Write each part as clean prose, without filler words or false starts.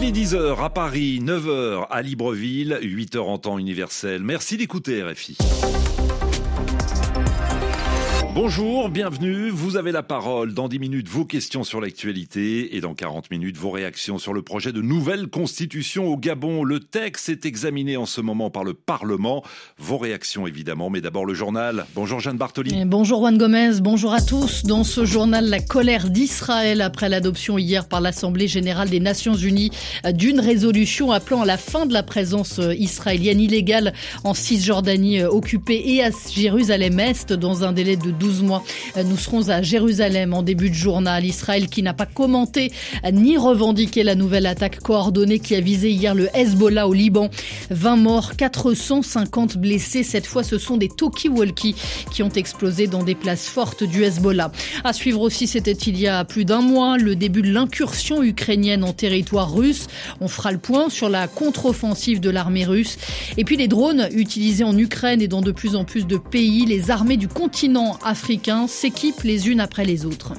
Midi 10h à Paris, 9h à Libreville, 8h en temps universel. Merci d'écouter RFI. Bonjour, bienvenue, vous avez la parole. Dans 10 minutes, vos questions sur l'actualité et dans 40 minutes, vos réactions sur le projet de nouvelle constitution au Gabon. Le texte est examiné en ce moment par le Parlement. Vos réactions évidemment, mais d'abord le journal. Bonjour Jeanne Bartoli. Bonjour Juan Gomez, bonjour à tous. Dans ce journal, la colère d'Israël après l'adoption hier par l'Assemblée générale des Nations Unies d'une résolution appelant à la fin de la présence israélienne illégale en Cisjordanie occupée et à Jérusalem-Est dans un délai de 12 mois. Nous serons à Jérusalem en début de journal. Israël qui n'a pas commenté ni revendiqué la nouvelle attaque coordonnée qui a visé hier le Hezbollah au Liban. 20 morts, 450 blessés. Cette fois, ce sont des talkie-walkie qui ont explosé dans des places fortes du Hezbollah. À suivre aussi, c'était il y a plus d'un mois, le début de l'incursion ukrainienne en territoire russe. On fera le point sur la contre-offensive de l'armée russe. Et puis les drones utilisés en Ukraine et dans de plus en plus de pays. Les armées du continent africains s'équipent les unes après les autres.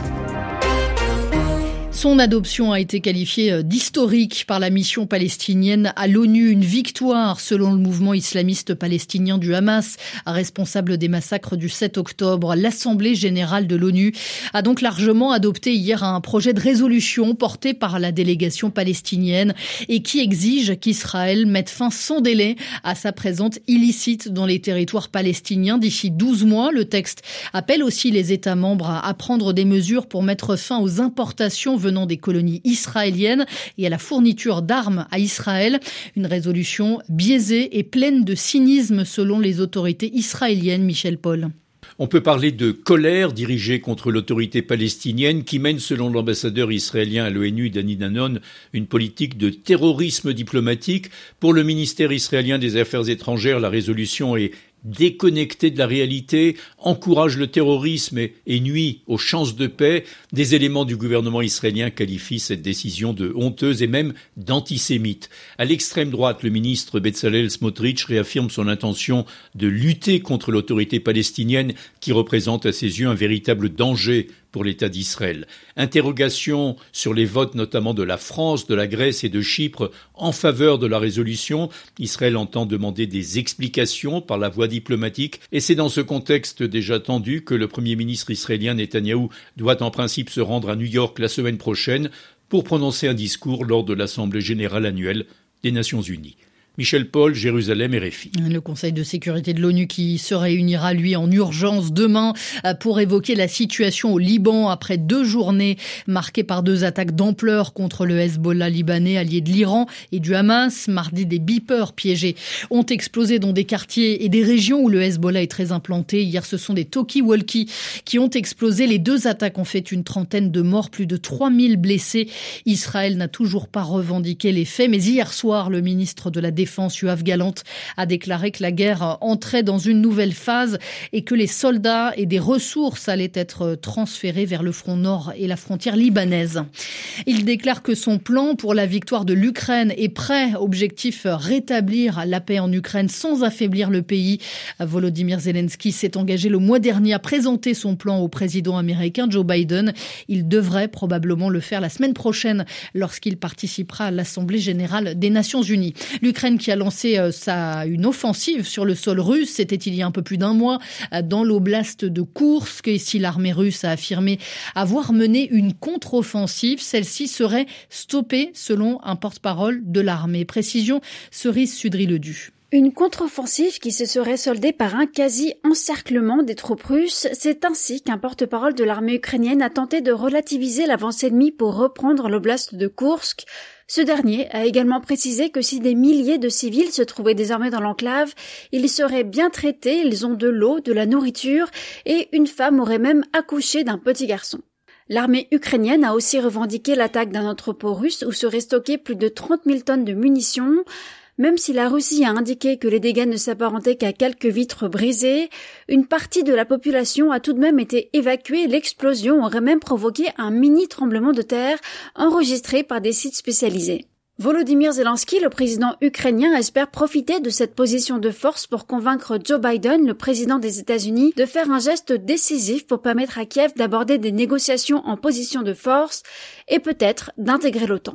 Son adoption a été qualifiée d'historique par la mission palestinienne à l'ONU. Une victoire selon le mouvement islamiste palestinien du Hamas, responsable des massacres du 7 octobre. L'Assemblée générale de l'ONU a donc largement adopté hier un projet de résolution porté par la délégation palestinienne et qui exige qu'Israël mette fin sans délai à sa présence illicite dans les territoires palestiniens d'ici 12 mois. Le texte appelle aussi les États membres à prendre des mesures pour mettre fin aux importations venant des colonies israéliennes et à la fourniture d'armes à Israël. Une résolution biaisée et pleine de cynisme selon les autorités israéliennes. Michel Paul. On peut parler de colère dirigée contre l'autorité palestinienne qui mène, selon l'ambassadeur israélien à l'ONU, Dani Danon, une politique de terrorisme diplomatique. Pour le ministère israélien des Affaires étrangères, la résolution est déconnecté de la réalité, encourage le terrorisme et nuit aux chances de paix. Des éléments du gouvernement israélien qualifient cette décision de honteuse et même d'antisémite. À l'extrême droite, le ministre Bezalel Smotrich réaffirme son intention de lutter contre l'autorité palestinienne qui représente à ses yeux un véritable danger pour l'État d'Israël. Interrogation sur les votes notamment de la France, de la Grèce et de Chypre en faveur de la résolution. Israël entend demander des explications par la voie diplomatique et c'est dans ce contexte déjà tendu que le Premier ministre israélien Netanyahou doit en principe se rendre à New York la semaine prochaine pour prononcer un discours lors de l'Assemblée générale annuelle des Nations unies. Michel Paul, Jérusalem, RFI. Le Conseil de sécurité de l'ONU qui se réunira, lui, en urgence demain pour évoquer la situation au Liban après 2 journées marquées par 2 attaques d'ampleur contre le Hezbollah libanais, allié de l'Iran et du Hamas. Mardi, des beepers piégés ont explosé dans des quartiers et des régions où le Hezbollah est très implanté. Hier, ce sont des talkie-walkie qui ont explosé. Les 2 attaques ont fait une trentaine de morts, plus de 3000 blessés. Israël n'a toujours pas revendiqué les faits, mais hier soir, le ministre de la Défense, Yoav Gallant, a déclaré que la guerre entrait dans une nouvelle phase et que les soldats et des ressources allaient être transférés vers le front nord et la frontière libanaise. Il déclare que son plan pour la victoire de l'Ukraine est prêt. Objectif, rétablir la paix en Ukraine sans affaiblir le pays. Volodymyr Zelensky s'est engagé le mois dernier à présenter son plan au président américain Joe Biden. Il devrait probablement le faire la semaine prochaine lorsqu'il participera à l'Assemblée générale des Nations unies. L'Ukraine qui a lancé une offensive sur le sol russe, c'était il y a un peu plus d'un mois, dans l'oblast de Koursk. Et si l'armée russe a affirmé avoir mené une contre-offensive, celle-ci serait stoppée selon un porte-parole de l'armée. Précision, Cerise Sudry-Ledu. Une contre-offensive qui se serait soldée par un quasi-encerclement des troupes russes. C'est ainsi qu'un porte-parole de l'armée ukrainienne a tenté de relativiser l'avancée ennemie pour reprendre l'oblast de Koursk. Ce dernier a également précisé que si des milliers de civils se trouvaient désormais dans l'enclave, ils seraient bien traités, ils ont de l'eau, de la nourriture et une femme aurait même accouché d'un petit garçon. L'armée ukrainienne a aussi revendiqué l'attaque d'un entrepôt russe où seraient stockées plus de 30 000 tonnes de munitions. Même si la Russie a indiqué que les dégâts ne s'apparentaient qu'à quelques vitres brisées, une partie de la population a tout de même été évacuée. L'explosion aurait même provoqué un mini tremblement de terre enregistré par des sites spécialisés. Volodymyr Zelensky, le président ukrainien, espère profiter de cette position de force pour convaincre Joe Biden, le président des États-Unis, de faire un geste décisif pour permettre à Kiev d'aborder des négociations en position de force et peut-être d'intégrer l'OTAN.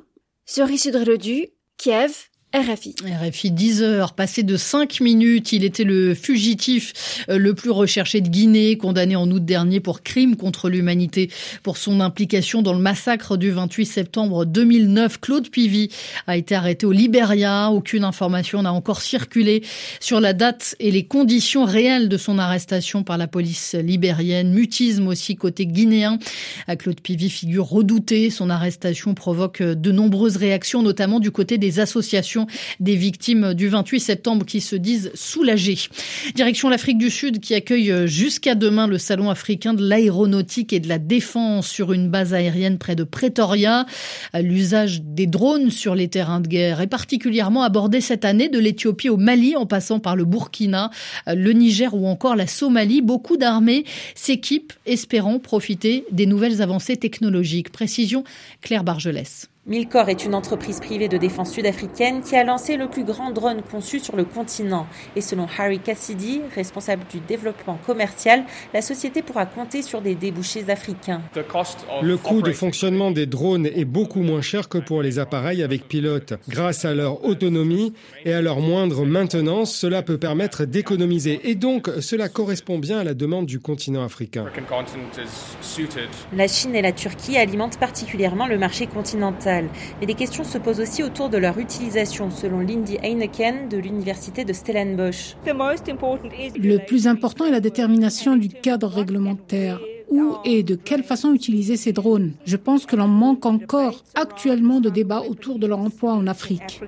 Cerise sur le dû, Kiev, RFI. RFI, 10h, passé de 5 minutes. Il était le fugitif le plus recherché de Guinée, condamné en août dernier pour crime contre l'humanité pour son implication dans le massacre du 28 septembre 2009. Claude Pivy a été arrêté au Libéria. Aucune information n'a encore circulé sur la date et les conditions réelles de son arrestation par la police libérienne. Mutisme aussi côté guinéen. Claude Pivy, figure redoutée. Son arrestation provoque de nombreuses réactions, notamment du côté des associations des victimes du 28 septembre qui se disent soulagées. Direction l'Afrique du Sud qui accueille jusqu'à demain le salon africain de l'aéronautique et de la défense sur une base aérienne près de Pretoria. L'usage des drones sur les terrains de guerre est particulièrement abordé cette année, de l'Éthiopie au Mali en passant par le Burkina, le Niger ou encore la Somalie. Beaucoup d'armées s'équipent espérant profiter des nouvelles avancées technologiques. Précision Claire Bargelès. Milcor est une entreprise privée de défense sud-africaine qui a lancé le plus grand drone conçu sur le continent. Et selon Harry Cassidy, responsable du développement commercial, la société pourra compter sur des débouchés africains. Le coût de fonctionnement des drones est beaucoup moins cher que pour les appareils avec pilote. Grâce à leur autonomie et à leur moindre maintenance, cela peut permettre d'économiser. Et donc, cela correspond bien à la demande du continent africain. La Chine et la Turquie alimentent particulièrement le marché continental. Mais des questions se posent aussi autour de leur utilisation, selon Lindy Heineken de l'université de Stellenbosch. Le plus important est la détermination du cadre réglementaire. Où et de quelle façon utiliser ces drones. Je pense que l'on manque encore actuellement de débats autour de leur emploi en Afrique.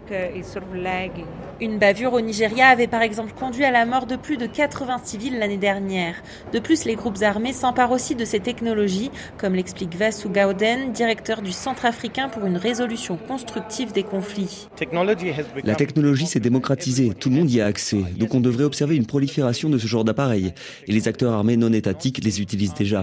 Une bavure au Nigeria avait par exemple conduit à la mort de plus de 80 civils l'année dernière. De plus, les groupes armés s'emparent aussi de ces technologies, comme l'explique Vassou Gauden, directeur du Centre africain pour une résolution constructive des conflits. La technologie s'est démocratisée, tout le monde y a accès, donc on devrait observer une prolifération de ce genre d'appareils. Et les acteurs armés non étatiques les utilisent déjà.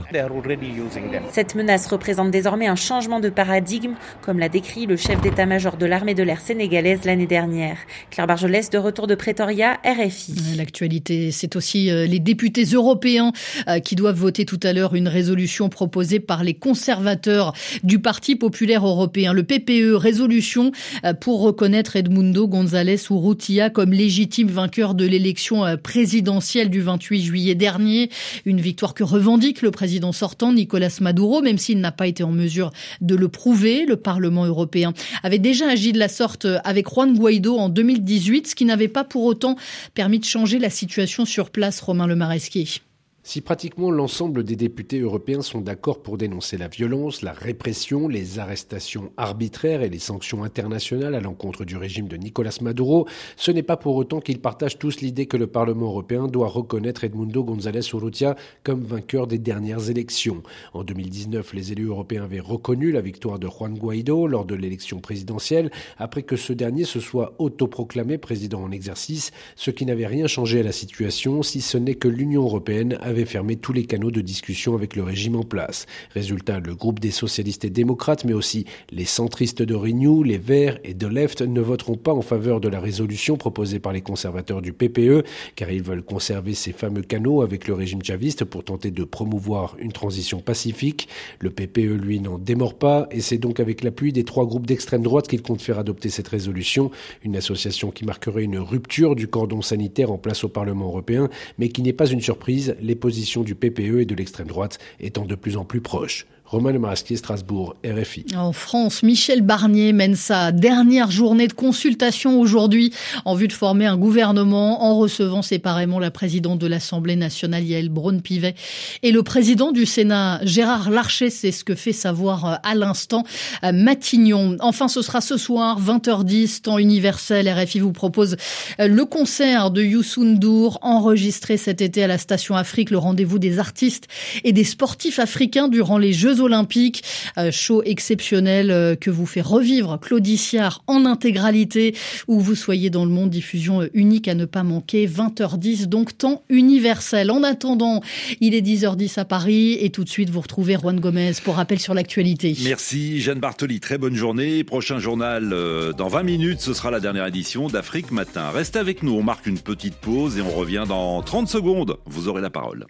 Cette menace représente désormais un changement de paradigme, comme l'a décrit le chef d'état-major de l'armée de l'air sénégalaise l'année dernière. Claire Bargelès, de retour de Pretoria, RFI. L'actualité, c'est aussi les députés européens qui doivent voter tout à l'heure une résolution proposée par les conservateurs du Parti populaire européen. Le PPE, résolution pour reconnaître Edmundo González Urrutia comme légitime vainqueur de l'élection présidentielle du 28 juillet dernier. Une victoire que revendique le président sortant, Nicolas Maduro, même s'il n'a pas été en mesure de le prouver. Le Parlement européen avait déjà agi de la sorte avec Juan Guaidó en 2018, ce qui n'avait pas pour autant permis de changer la situation sur place. Romain Lemaresquier. Si pratiquement l'ensemble des députés européens sont d'accord pour dénoncer la violence, la répression, les arrestations arbitraires et les sanctions internationales à l'encontre du régime de Nicolas Maduro, ce n'est pas pour autant qu'ils partagent tous l'idée que le Parlement européen doit reconnaître Edmundo González Urrutia comme vainqueur des dernières élections. En 2019, les élus européens avaient reconnu la victoire de Juan Guaidó lors de l'élection présidentielle, après que ce dernier se soit autoproclamé président en exercice, ce qui n'avait rien changé à la situation, si ce n'est que l'Union européenne avait fermé tous les canaux de discussion avec le régime en place. Résultat, le groupe des socialistes et démocrates, mais aussi les centristes de Renew, les Verts et de Left ne voteront pas en faveur de la résolution proposée par les conservateurs du PPE, car ils veulent conserver ces fameux canaux avec le régime chaviste pour tenter de promouvoir une transition pacifique. Le PPE, lui, n'en démord pas, et c'est donc avec l'appui des trois groupes d'extrême droite qu'il compte faire adopter cette résolution, une association qui marquerait une rupture du cordon sanitaire en place au Parlement européen, mais qui n'est pas une surprise, les positions du PPE et de l'extrême droite étant de plus en plus proches. Romain Lemaresquier, Strasbourg, RFI. En France, Michel Barnier mène sa dernière journée de consultation aujourd'hui en vue de former un gouvernement en recevant séparément la présidente de l'Assemblée nationale, Yaël Braun-Pivet, et le président du Sénat, Gérard Larcher. C'est ce que fait savoir à l'instant Matignon. Enfin, ce sera ce soir, 20h10, temps universel. RFI vous propose le concert de Youssou N'Dour, enregistré cet été à la Station Afrique, le rendez-vous des artistes et des sportifs africains durant les Jeux Olympiques. Show exceptionnel que vous fait revivre Claudie Siard en intégralité, où vous soyez dans le monde, diffusion unique à ne pas manquer, 20h10, donc temps universel. En attendant, il est 10h10 à Paris et tout de suite vous retrouvez Juan Gomez pour rappel sur l'actualité. Merci Jeanne Bartoli, très bonne journée. Prochain journal dans 20 minutes, ce sera la dernière édition d'Afrique Matin. Restez avec nous, on marque une petite pause et on revient dans 30 secondes. Vous aurez la parole.